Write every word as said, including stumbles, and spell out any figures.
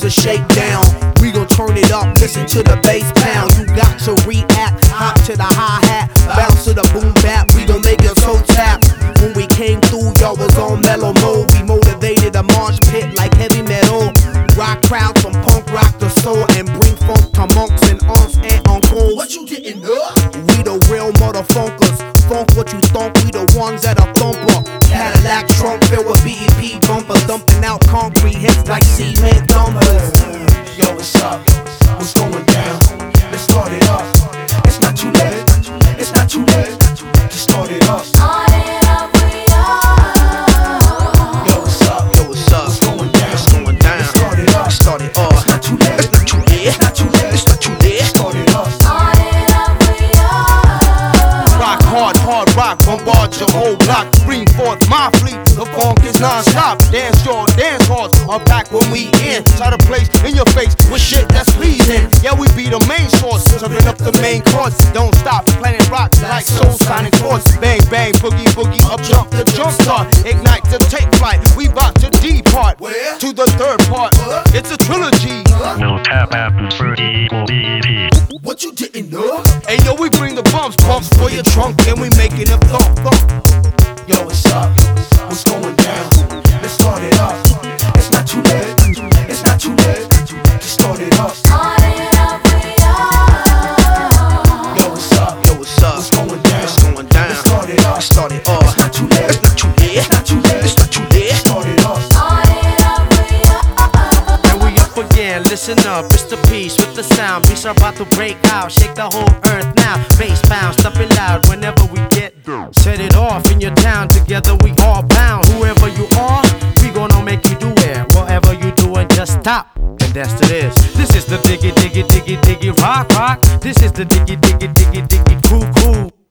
a shakedown. We gon' turn it up, listen to the bass pound. You got to react, hop to the hi-hat, bounce to the boom bap. We gon' make your soul tap. When we came through, y'all was on mellow mode. We motivated a march pit like heavy metal. Rock crowds from punk rock to soul, and bring funk to monks and aunts and uncles. What you didn't know? We the real motherfunkers. Funk what you thunk, we the ones that are thumper. Cadillac trunk filled with B E P bumpers, dumping out concrete hits like cement dumpers. Yo, what's up? What's going down? Let's start it up. It's not too late. It's not too late to start it up. Start it up, we are. Yo, what's up? Yo, what's up? What's going down? What's going down? Let's start it up. Start it up. It's not too late. It's not too late. It's not too late. It's not too late. Start it up. Start it up, we are. Rock hard, hard rock, bombard your whole block. Bring forth my fleet, the funk is non-stop. Dance your dance halls are back when we in. Try to place in your face with shit that's pleasing. Yeah, we be the main source, serving up the main course. Don't stop, planet rock like soul sonic force. Bang, bang, boogie, boogie, up jump the jump start. Ignite to take flight, we bout to depart. Where? To the third part, it's a trilogy. No tap happens for equal E P. What you didn't know? Hey yo, we bring the bumps, bumps for your trunk, and we making it thump, thump. Yo, what's up? What's going down? Let's start it up. It's not too late. It's not too late to start it up. Start it up, we are. Yo, what's up? Yo, what's up? What's going down? What's going down? Let's start it up. Start it up. It's not too late. It's not too late. It's not too late. It's not too late. Start it up. Start it up, we are. And we up again, listen up, it's the piece with the sound. Beats are about to break out, shake the whole earth now. Bass bounce, thumping loud whenever we get down. Set it off in your town, together we all bound. Whoever you are, we gonna make you do it. Whatever you doing, just stop and dance to this. This is the diggy, diggy, diggy, diggy rock, rock. This is the diggy, diggy, diggy, diggy, cool, cool.